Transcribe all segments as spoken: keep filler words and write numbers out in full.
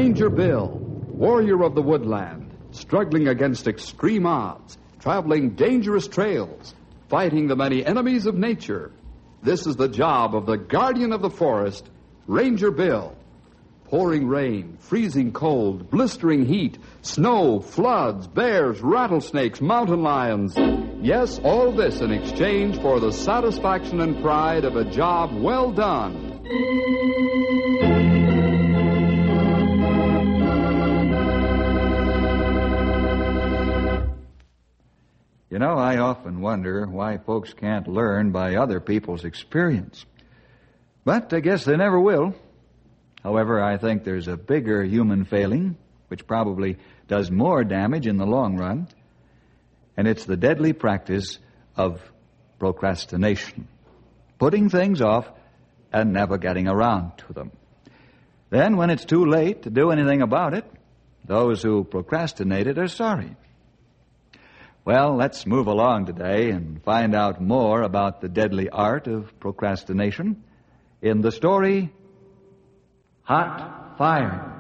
Ranger Bill, warrior of the woodland, struggling against extreme odds, traveling dangerous trails, fighting the many enemies of nature. This is the job of the guardian of the forest, Ranger Bill. Pouring rain, freezing cold, blistering heat, snow, floods, bears, rattlesnakes, mountain lions. Yes, all this in exchange for the satisfaction and pride of a job well done. You know, I often wonder why folks can't learn by other people's experience. But I guess they never will. However, I think there's a bigger human failing, which probably does more damage in the long run, and it's the deadly practice of procrastination. Putting things off and never getting around to them. Then, when it's too late to do anything about it, those who procrastinated are sorry. Well, let's move along today and find out more about the deadly art of procrastination in the story Hot Fire.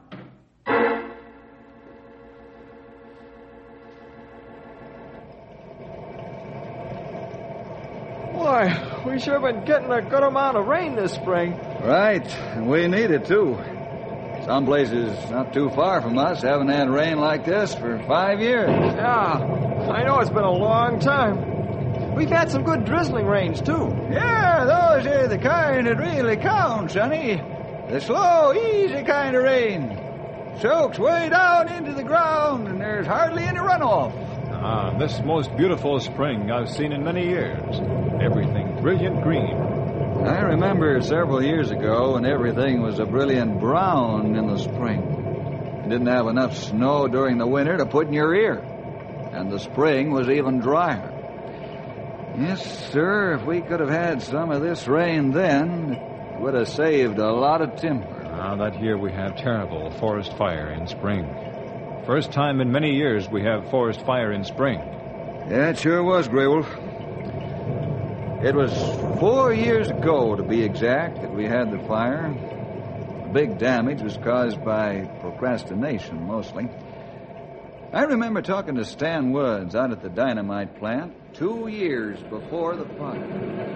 Boy, we sure been getting a good amount of rain this spring. Right, and we need it too. Some places not too far from us haven't had rain like this for five years. Yeah, I know it's been a long time. We've had some good drizzling rains, too. Yeah, those are the kind that really count, Sonny. The slow, easy kind of rain. Soaks way down into the ground, and there's hardly any runoff. Ah, this most beautiful spring I've seen in many years. Everything brilliant green. I remember several years ago when everything was a brilliant brown in the spring. You didn't have enough snow during the winter to put in your ear. And the spring was even drier. Yes, sir, if we could have had some of this rain then, it would have saved a lot of timber. Now, that year we had terrible forest fire in spring. First time in many years we have forest fire in spring. Yeah, it sure was, Grable. It was four years ago, to be exact, that we had the fire. The big damage was caused by procrastination, mostly. I remember talking to Stan Woods out at the dynamite plant two years before the fire.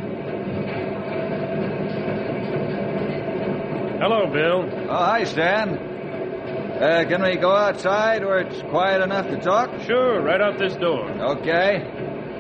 Hello, Bill. Oh, hi, Stan. Uh, can we go outside where it's quiet enough to talk? Sure, right out this door. Okay.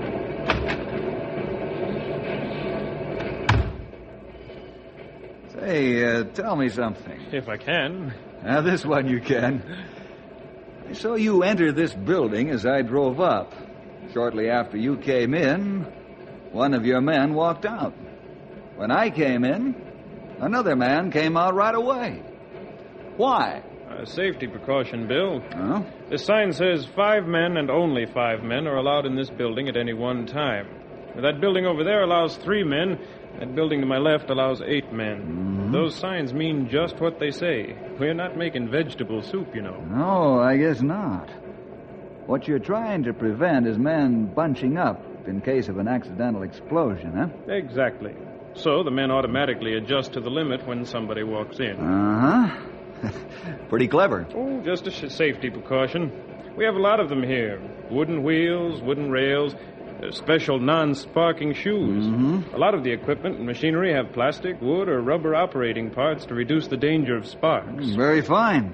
Say, uh, tell me something. If I can. Now, this one you can. I saw you enter this building as I drove up. Shortly after you came in, one of your men walked out. When I came in, another man came out right away. Why? A safety precaution, Bill. Huh? The sign says five men and only five men are allowed in this building at any one time. That building over there allows three men. That building to my left allows eight men. Mm-hmm. Those signs mean just what they say. We're not making vegetable soup, you know. No, I guess not. What you're trying to prevent is men bunching up in case of an accidental explosion, huh? Exactly. So the men automatically adjust to the limit when somebody walks in. Uh-huh. Pretty clever. Oh, just a sh- safety precaution. We have a lot of them here. Wooden wheels, wooden rails, uh, special non-sparking shoes. Mm-hmm. A lot of the equipment and machinery have plastic, wood, or rubber operating parts to reduce the danger of sparks. Very fine.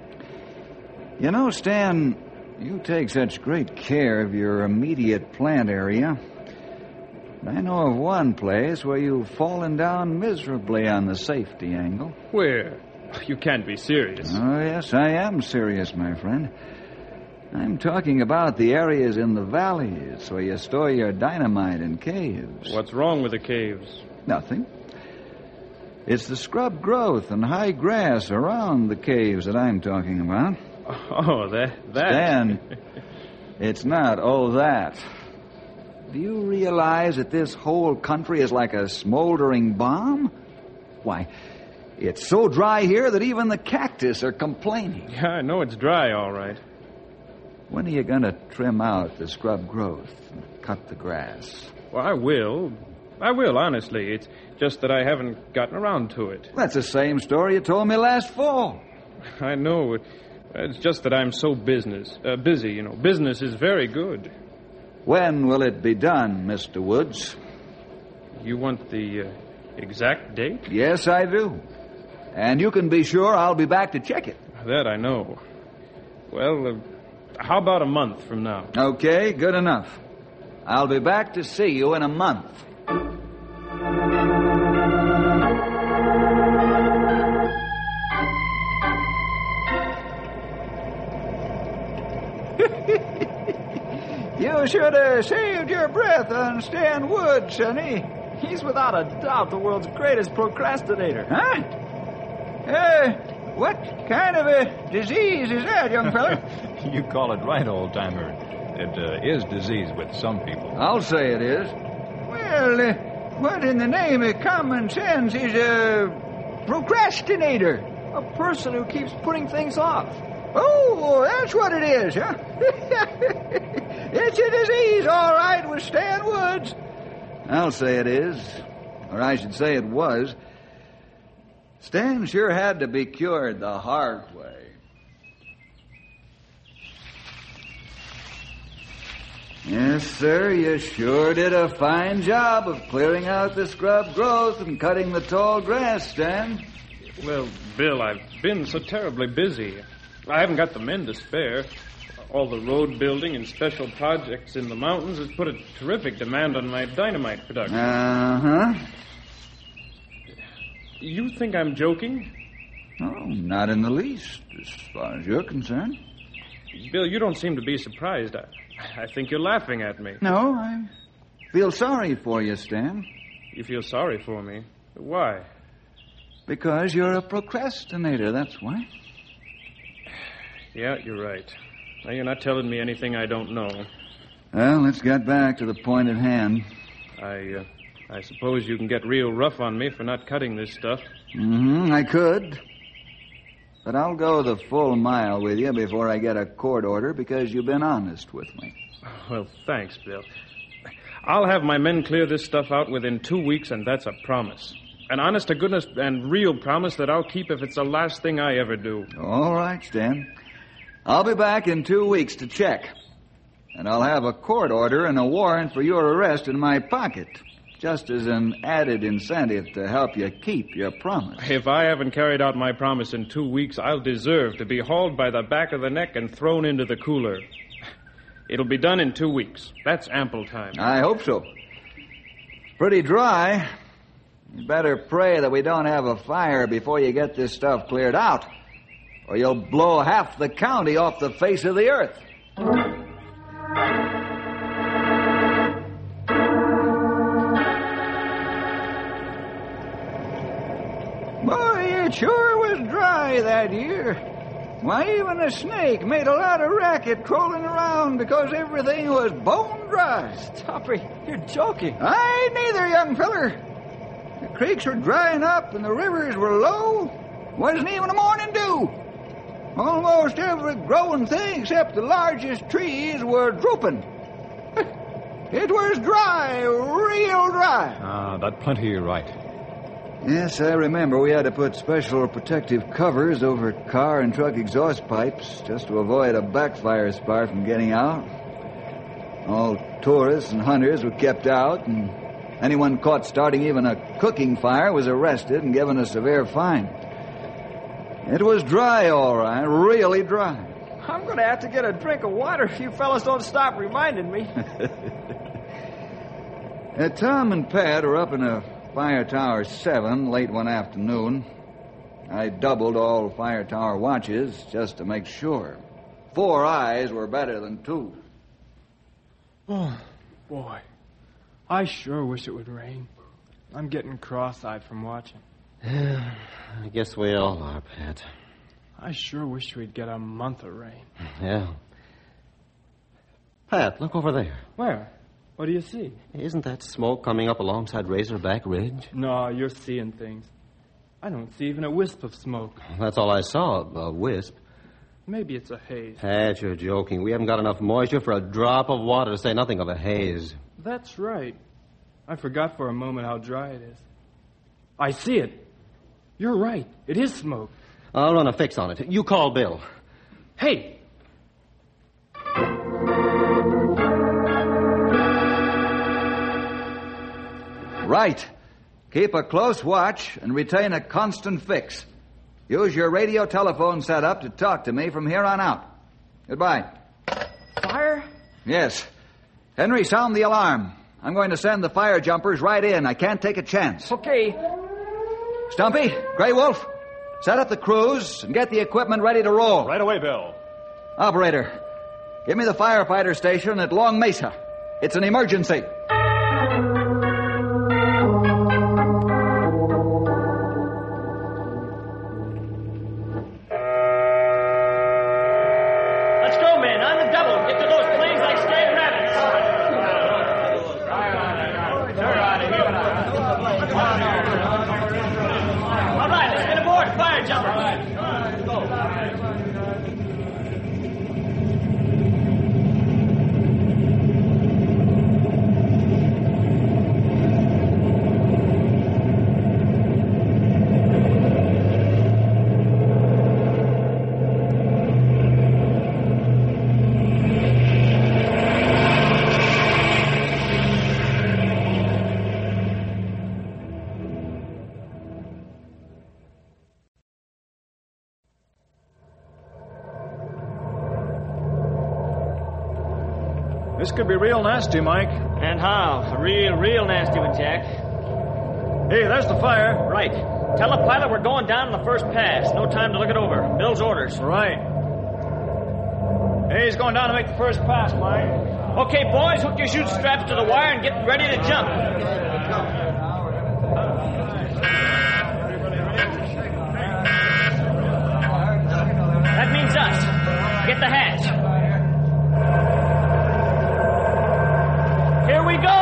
You know, Stan, you take such great care of your immediate plant area. I know of one place where you've fallen down miserably on the safety angle. Where? You can't be serious. Oh, yes, I am serious, my friend. I'm talking about the areas in the valleys where you store your dynamite in caves. What's wrong with the caves? Nothing. It's the scrub growth and high grass around the caves that I'm talking about. Oh, that... that... Stan, it's not oh that. Do you realize that this whole country is like a smoldering bomb? Why, it's so dry here that even the cactus are complaining. Yeah, I know it's dry, all right. When are you going to trim out the scrub growth and cut the grass? Well, I will. I will, honestly. It's just that I haven't gotten around to it. That's the same story you told me last fall. I know. It's just that I'm so business uh, busy, you know. Business is very good. When will it be done, Mister Woods? You want the uh, exact date? Yes, I do. And you can be sure I'll be back to check it. That I know. Well, uh, how about a month from now? Okay, good enough. I'll be back to see you in a month. You should have saved your breath on Stan Woods, Sonny. He's without a doubt the world's greatest procrastinator. Huh? Uh, what kind of a disease is that, young fella? You call it right, old-timer. It uh, is disease with some people. I'll say it is. Well, uh, what in the name of common sense is a procrastinator? A person who keeps putting things off. Oh, that's what it is, huh? It's a disease, all right, with Stan Woods. I'll say it is. Or I should say it was. Stan sure had to be cured the hard way. Yes, sir, you sure did a fine job of clearing out the scrub growth and cutting the tall grass, Stan. Well, Bill, I've been so terribly busy. I haven't got the men to spare. All the road building and special projects in the mountains has put a terrific demand on my dynamite production. Uh-huh. You think I'm joking? Oh, not in the least, as far as you're concerned. Bill, you don't seem to be surprised. I, I think you're laughing at me. No, I feel sorry for you, Stan. You feel sorry for me? Why? Because you're a procrastinator, that's why. Yeah, you're right. Now, you're not telling me anything I don't know. Well, let's get back to the point at hand. I, uh, I suppose you can get real rough on me for not cutting this stuff. Mm-hmm, I could. But I'll go the full mile with you before I get a court order because you've been honest with me. Well, thanks, Bill. I'll have my men clear this stuff out within two weeks, and that's a promise. An honest-to-goodness and real promise that I'll keep if it's the last thing I ever do. All right, Stan. I'll be back in two weeks to check. And I'll have a court order and a warrant for your arrest in my pocket, just as an added incentive to help you keep your promise. If I haven't carried out my promise in two weeks, I'll deserve to be hauled by the back of the neck and thrown into the cooler. It'll be done in two weeks. That's ample time. I hope so. It's pretty dry. You better pray that we don't have a fire before you get this stuff cleared out, or you'll blow half the county off the face of the earth. Boy, it sure was dry that year. Why, even a snake made a lot of racket crawling around because everything was bone dry. Stopper, you're joking. I ain't neither, young feller. The creeks were drying up and the rivers were low. Wasn't even a morning dew. Almost every growing thing except the largest trees were drooping. It was dry, real dry. Ah, that plenty you're right. Yes, I remember we had to put special protective covers over car and truck exhaust pipes just to avoid a backfire spark from getting out. All tourists and hunters were kept out, and anyone caught starting even a cooking fire was arrested and given a severe fine. It was dry, all right, really dry. I'm going to have to get a drink of water if you fellas don't stop reminding me. uh, Tom and Pat were up in a Fire Tower seven late one afternoon. I doubled all Fire Tower watches just to make sure. Four eyes were better than two. Oh, boy. I sure wish it would rain. I'm getting cross-eyed from watching. Yeah, I guess we all are, Pat. I sure wish we'd get a month of rain. Yeah. Pat, look over there. Where? What do you see? Isn't that smoke coming up alongside Razorback Ridge? No, you're seeing things. I don't see even a wisp of smoke. That's all I saw, a wisp. Maybe it's a haze. Pat, you're joking. We haven't got enough moisture for a drop of water, to say nothing of a haze. That's right. I forgot for a moment how dry it is. I see it. You're right. It is smoke. I'll run a fix on it. You call Bill. Hey, Right. Keep a close watch and retain a constant fix. Use your radio telephone setup to talk to me from here on out. Goodbye. Fire? Yes. Henry, sound the alarm. I'm going to send the fire jumpers right in. I can't take a chance. Okay. Stumpy, Grey Wolf, set up the crews and get the equipment ready to roll. Right away, Bill. Operator, give me the firefighter station at Long Mesa. It's an emergency. Let's go, men. On the double. Get to those planes like scared rabbits. All right, let's get aboard. Fire jumper. This could be real nasty, Mike. And how? A real, real nasty one, Jack. Hey, there's the fire. Right. Tell the pilot we're going down in the first pass. No time to look it over. Bill's orders. Right. Hey, he's going down to make the first pass, Mike. Okay, boys, hook your chute straps to the wire and get ready to jump. That means us. Get the hatch. Here we go!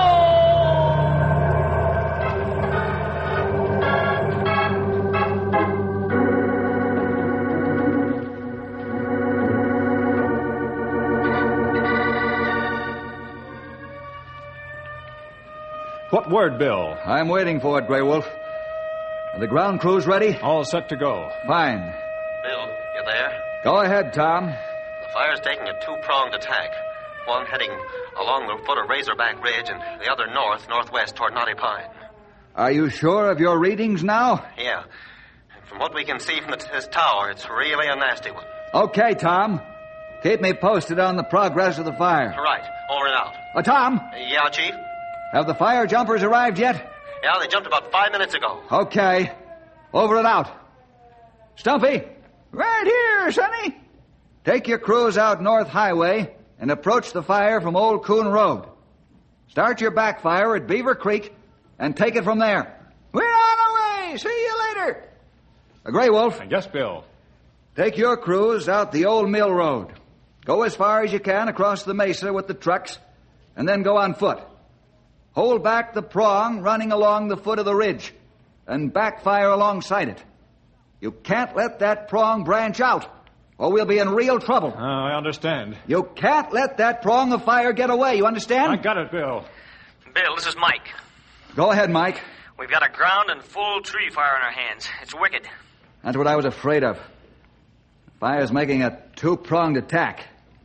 What word, Bill? I'm waiting for it, Grey Wolf. Are the ground crews ready? All set to go. Fine. Bill, you there? Go ahead, Tom. The fire's taking a two-pronged attack. One heading along the foot of Razorback Ridge and the other north, northwest toward Knotty Pine. Are you sure of your readings now? Yeah. And from what we can see from the, this tower, it's really a nasty one. Okay, Tom. Keep me posted on the progress of the fire. Right. Over and out. Uh, Tom, Yeah, Chief? have the fire jumpers arrived yet? Yeah, they jumped about five minutes ago. Okay. Over and out. Stumpy. Right here, Sonny. Take your crews out North Highway and approach the fire from Old Coon Road. Start your backfire at Beaver Creek and take it from there. We're on our way. See you later. Uh, Grey Wolf, Yes, Bill. take your crews out the Old Mill Road. Go as far as you can across the mesa with the trucks, and then go on foot. Hold back the prong running along the foot of the ridge, and backfire alongside it. You can't let that prong branch out, or we'll be in real trouble. Uh, I understand. You can't let that prong of fire get away, you understand? I got it, Bill. Bill, this is Mike. Go ahead, Mike. We've got a ground and full tree fire in our hands. It's wicked. That's what I was afraid of. The fire's making a two-pronged attack.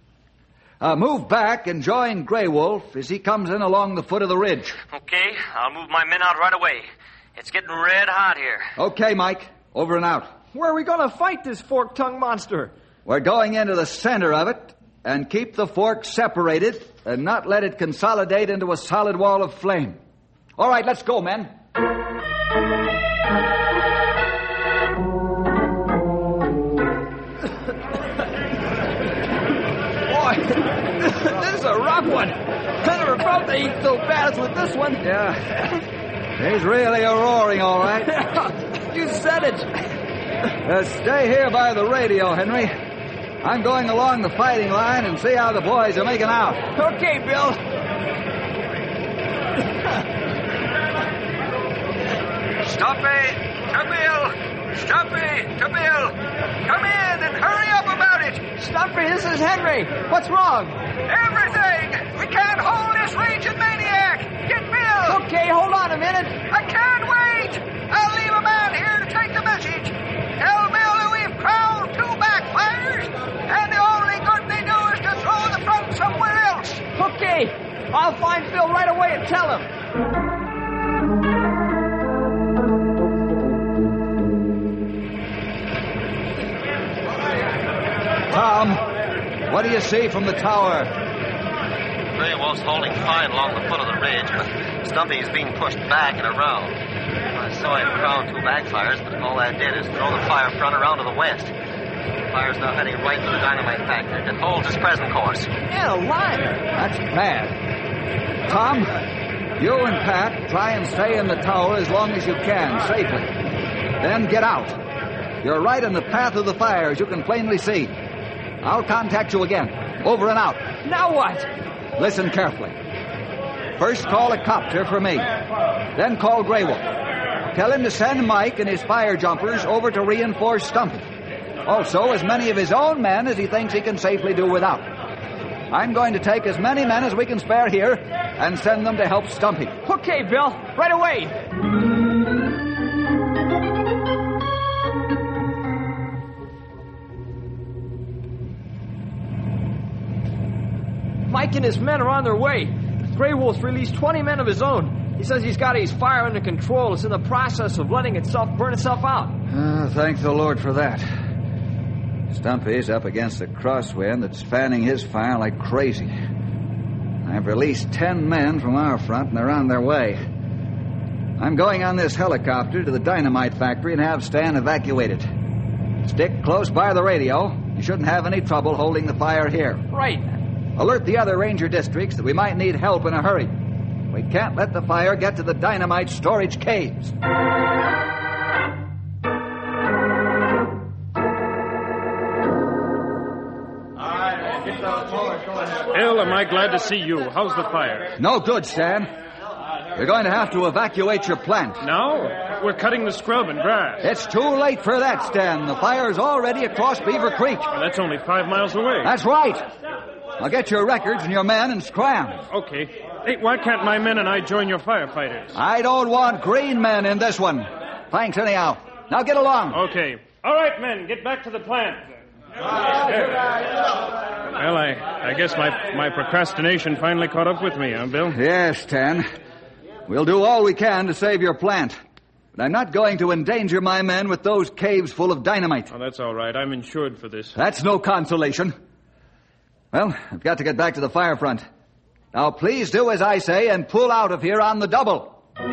Uh, move back and join Grey Wolf as he comes in along the foot of the ridge. Okay, I'll move my men out right away. It's getting red hot here. Okay, Mike. Over and out. Where are we going to fight this fork-tongued monster? We're going into the center of it and keep the fork separated and not let it consolidate into a solid wall of flame. All right, let's go, men. Boy, this is a rough one. I never felt they eat so fast with this one. Yeah. He's really a roaring, all right. You said it. Uh, stay here by the radio, Henry. I'm going along the fighting line and see how the boys are making out. Okay, Bill. Stumpy, Camille, Stumpy, Camille, come in and hurry up about it. Stumpy, this is Henry. What's wrong? Everything. We can't hold this raging maniac. Get Bill. Okay, hold on a minute. I can't wait. I'll leave a man here to take the message. Tell Bill that we've tell him. Tom, what do you see from the tower? Gray Wolf's holding fine along the foot of the ridge, but Stumpy's being pushed back and around. I saw him crown two backfires, but all that did is throw the fire front around to the west. The fire's now heading right for the dynamite factory. It holds its present course. Carolina! That's bad. Tom, you and Pat try and stay in the tower as long as you can, safely. Then get out. You're right in the path of the fire, as you can plainly see. I'll contact you again. Over and out. Now what? Listen carefully. First call a copter for me. Then call Grey Wolf. Tell him to send Mike and his fire jumpers over to reinforce Stumpy. Also, as many of his own men as he thinks he can safely do without. I'm going to take as many men as we can spare here and send them to help Stumpy. Okay, Bill. Right away. Mike and his men are on their way. Grey Wolf's released twenty men of his own. He says he's got his fire under control. It's in the process of letting itself burn itself out. Uh, thank the Lord for that. Stumpy's up against a crosswind that's fanning his fire like crazy. I've released ten men from our front, and they're on their way. I'm going on this helicopter to the dynamite factory and have Stan evacuated. Stick close by the radio. You shouldn't have any trouble holding the fire here. Right. Alert the other ranger districts that we might need help in a hurry. We can't let the fire get to the dynamite storage caves. Bill, am I glad to see you. How's the fire? No good, Stan. You're going to have to evacuate your plant. Now? We're cutting the scrub and grass. It's too late for that, Stan. The fire's already across Beaver Creek. Well, that's only five miles away. That's right. Now get your records and your men and scram. Okay. Hey, why can't my men and I join your firefighters? I don't want green men in this one. Thanks anyhow. Now get along. Okay. All right, men, get back to the plant. Well, I, I guess my, my procrastination finally caught up with me, huh, Bill? Yes, Stan. We'll do all we can to save your plant. But I'm not going to endanger my men with those caves full of dynamite. Oh, that's all right. I'm insured for this. That's no consolation. Well, I've got to get back to the fire front. Now, please do as I say and pull out of here on the double.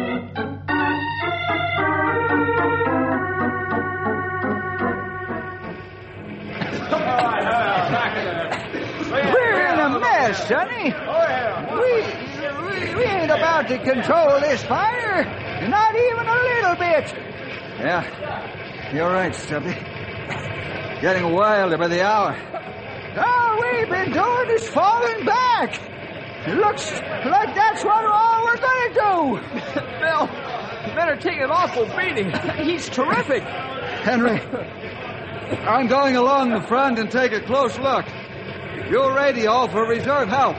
We're in a mess, Sonny. We, we, we ain't about to control this fire. Not even a little bit. Yeah, you're right, Stumpy. Getting wilder by the hour. All we've been doing is falling back. It looks like that's what all we're going to do. Bill, you better take an awful beating. He's terrific. Henry, I'm going along the front and take a close look. You'll radio for reserve help.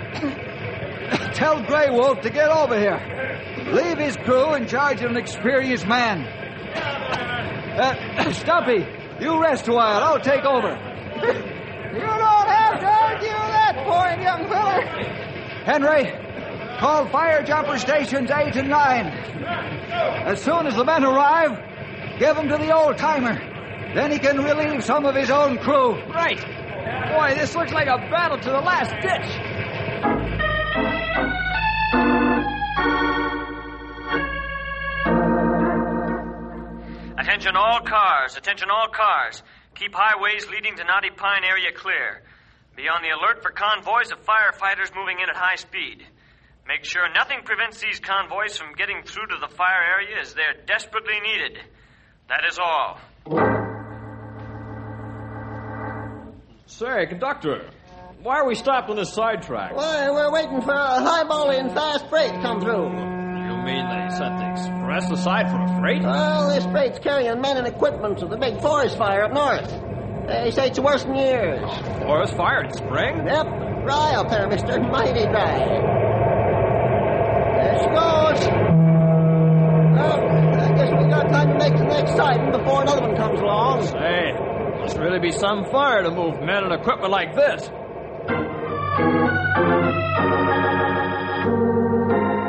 Tell Grey Wolf to get over here. Leave his crew in charge of an experienced man. Uh, Stumpy, you rest a while. I'll take over. You don't have to argue that point, young feller. Henry, call fire jumper stations eight and nine. As soon as the men arrive, give them to the old-timer. Then he can relieve some of his own crew. Right. Boy, this looks like a battle to the last ditch. Attention all cars, attention all cars. Keep highways leading to Knotty Pine area clear. Be on the alert for convoys of firefighters moving in at high speed. Make sure nothing prevents these convoys from getting through to the fire area as they're desperately needed. That is all. Say, conductor, why are we stopped on this sidetrack? Why, we're waiting for a highballing fast freight to come through. You mean they set the express aside for a freight? Well, this freight's carrying men and equipment to the big forest fire up north. They say it's worse than years. Forest fire in spring? Yep, dry up there, mister. Mighty dry. There she goes. Well, I guess we got time to make the next sighting before another one comes along. Say, must really be some fire to move men and equipment like this.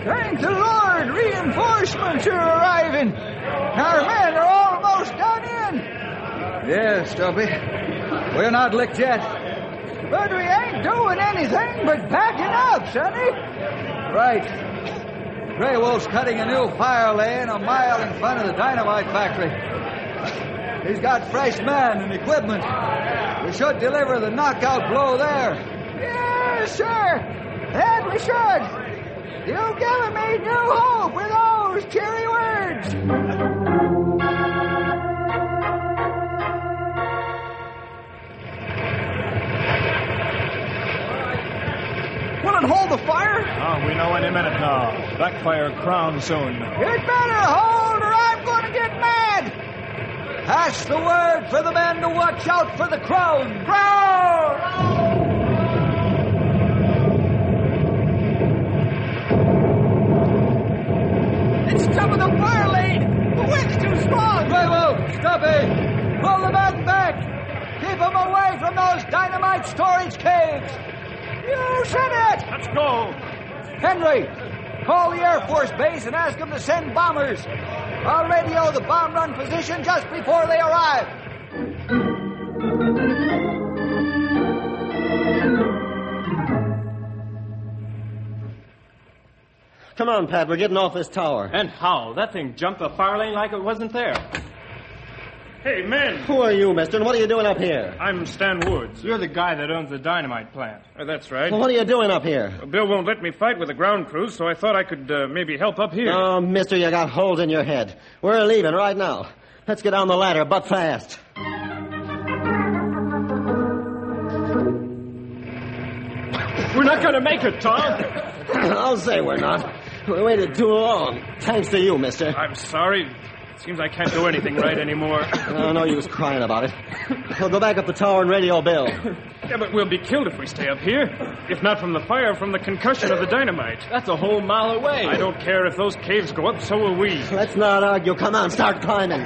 Thank the Lord, reinforcements are arriving. Our men are almost done in. Yes, Stumpy. We're not licked yet. But we ain't doing anything but backing up, Sonny. Right. Grey Wolf's cutting a new fire lane a mile in front of the dynamite factory. He's got fresh men and equipment. We should deliver the knockout blow there. Yes, sir. That we should. You've given me new hope with those cheery words. Will it hold the fire? Oh, we know any minute now. Backfire crown soon. You'd better hold or I'm going to get mad. Pass the word for the men to watch out for the crown. Crown! It's top of the fire lane. The wind's too strong. Grey Wolf, Stumpy, pull the men back. Keep them away from those dynamite storage caves. You said it. Let's go. Henry, call the Air Force Base and ask them to send bombers. I'll radio the bomb run position just before they arrive. Come on, Pat, we're getting off this tower. And how? That thing jumped the fire lane like it wasn't there. Hey, men! Who are you, mister, and what are you doing up here? I'm Stan Woods. You're the guy that owns the dynamite plant. Uh, that's right. Well, what are you doing up here? Uh, Bill won't let me fight with the ground crews, so I thought I could uh, maybe help up here. Oh, mister, you got holes in your head. We're leaving right now. Let's get down the ladder, but fast. We're not going to make it, Tom. I'll say we're not. We waited too long. Thanks to you, mister. I'm sorry. Seems I can't do anything right anymore. Oh, no use crying about it. We'll go back up the tower and radio Bill. Yeah, but we'll be killed if we stay up here. If not from the fire, from the concussion of the dynamite. That's a whole mile away. I don't care if those caves go up, so will we. Let's not argue. Come on, start climbing.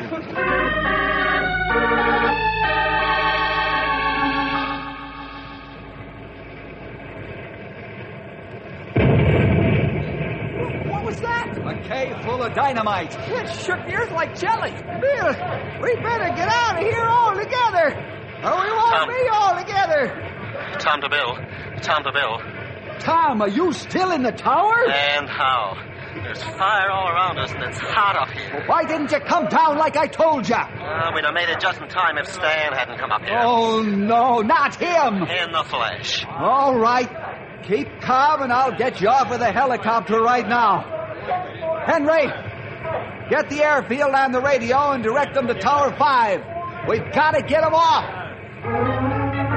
What was that? A cave full of dynamite. It shook the earth like jelly. Bill, we better get out of here all together, or we won't Tom. be all together. Tom to Bill. Tom to Bill. Tom, are you still in the tower? And how? There's fire all around us, and it's hot up here. Why didn't you come down like I told you? Uh, we'd have made it just in time if Stan hadn't come up here. Oh, no, not him. In the flesh. All right. Keep calm, and I'll get you off with a helicopter right now. Henry, get the airfield and the radio and direct them to Tower five. We've got to get them off.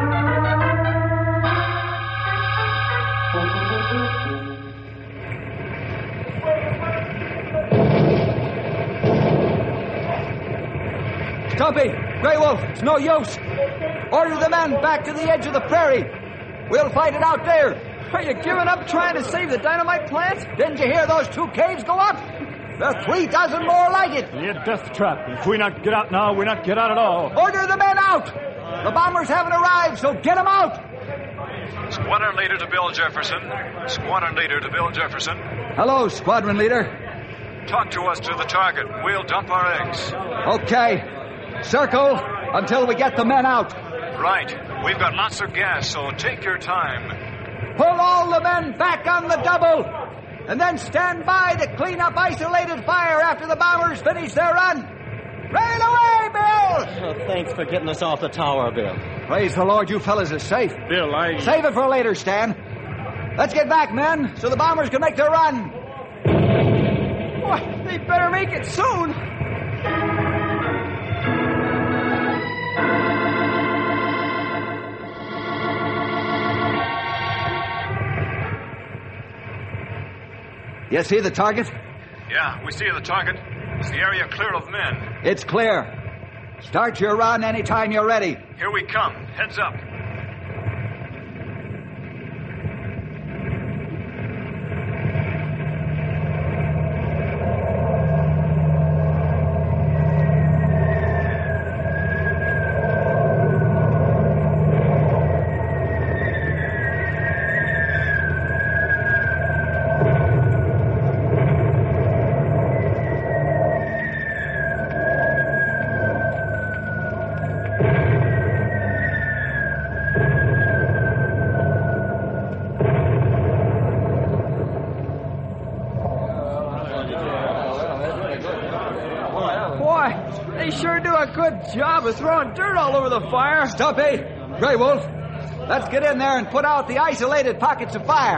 Stumpy, Grey Wolf, it's no use. Order the men back to the edge of the prairie. We'll fight it out there. Are you giving up trying to save the dynamite plant? Didn't you hear those two caves go up? There are three dozen more like it. Be a death trap. If we not get out now, we not get out at all. Order the men out. The bombers haven't arrived, so get them out. Squadron leader to Bill Jefferson. Squadron leader to Bill Jefferson. Hello, squadron leader. Talk to us to the target. We'll dump our eggs. Okay. Circle until we get the men out. Right. We've got lots of gas, so take your time. Pull all the men back on the double. And then stand by to clean up isolated fire after the bombers finish their run. Right away, Bill! Oh, thanks for getting us off the tower, Bill. Praise the Lord, you fellas are safe. Bill, I... Save it for later, Stan. Let's get back, men, so the bombers can make their run. Boy, they better make it soon. You see the target? Yeah, we see the target. Is the area clear of men? It's clear. Start your run anytime you're ready. Here we come. Heads up. they sure do a good job of throwing dirt all over the fire. Stumpy, Grey Wolf, let's get in there and put out the isolated pockets of fire.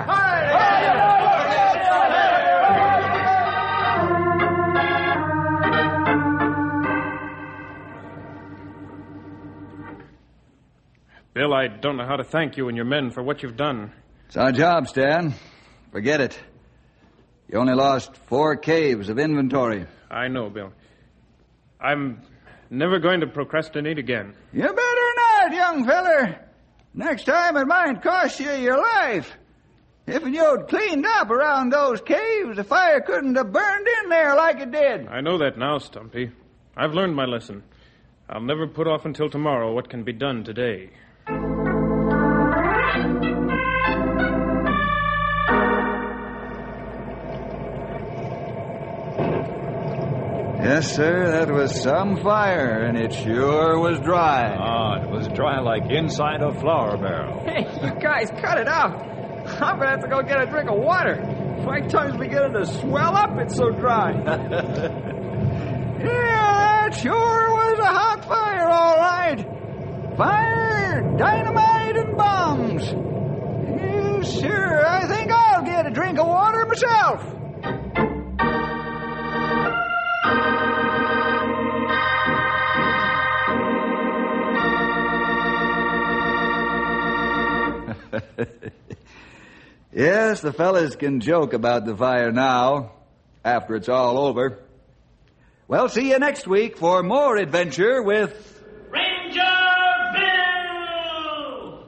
Bill, I don't know how to thank you and your men for what you've done. It's our job, Stan. Forget it. You only lost four caves of inventory. I know, Bill. I'm never going to procrastinate again. You better not, young feller. Next time it might cost you your life. If you'd cleaned up around those caves, the fire couldn't have burned in there like it did. I know that now, Stumpy. I've learned my lesson. I'll never put off until tomorrow what can be done today. Yes, sir, that was some fire, and it sure was dry. Ah, it was dry like inside a flour barrel. Hey, you guys, cut it out. I'm gonna have to go get a drink of water. My tongue's beginning to swell up. It's so dry. Yeah, that sure was a hot fire, all right. Fire, dynamite, and bombs. Yes, sir, I think I'll get a drink of water myself. Yes, the fellas can joke about the fire now, after it's all over. Well, see you next week for more adventure with Ranger Bill!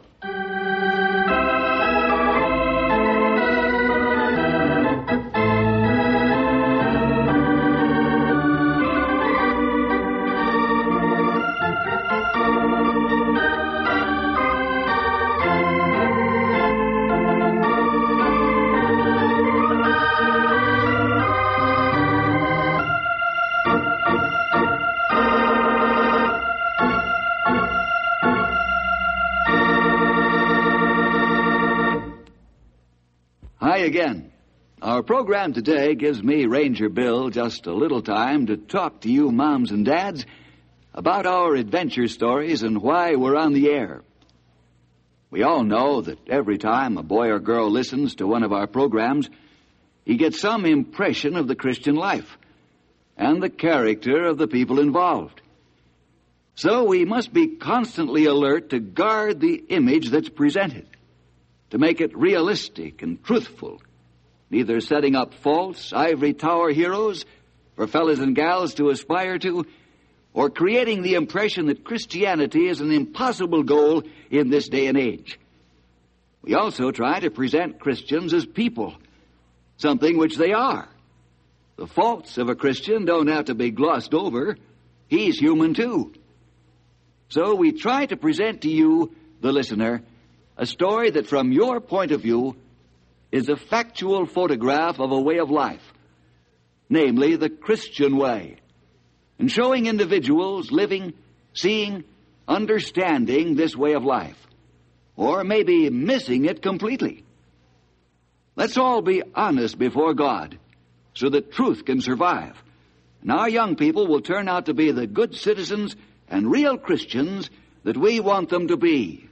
Hi again. Our program today gives me, Ranger Bill, just a little time to talk to you moms and dads about our adventure stories and why we're on the air. We all know that every time a boy or girl listens to one of our programs, he gets some impression of the Christian life and the character of the people involved. So we must be constantly alert to guard the image that's presented, to make it realistic and truthful, neither setting up false ivory tower heroes for fellas and gals to aspire to, or creating the impression that Christianity is an impossible goal in this day and age. We also try to present Christians as people, something which they are. The faults of a Christian don't have to be glossed over. He's human too. So we try to present to you, the listener, a story that from your point of view is a factual photograph of a way of life, namely the Christian way, and showing individuals living, seeing, understanding this way of life, or maybe missing it completely. Let's all be honest before God so that truth can survive, and our young people will turn out to be the good citizens and real Christians that we want them to be.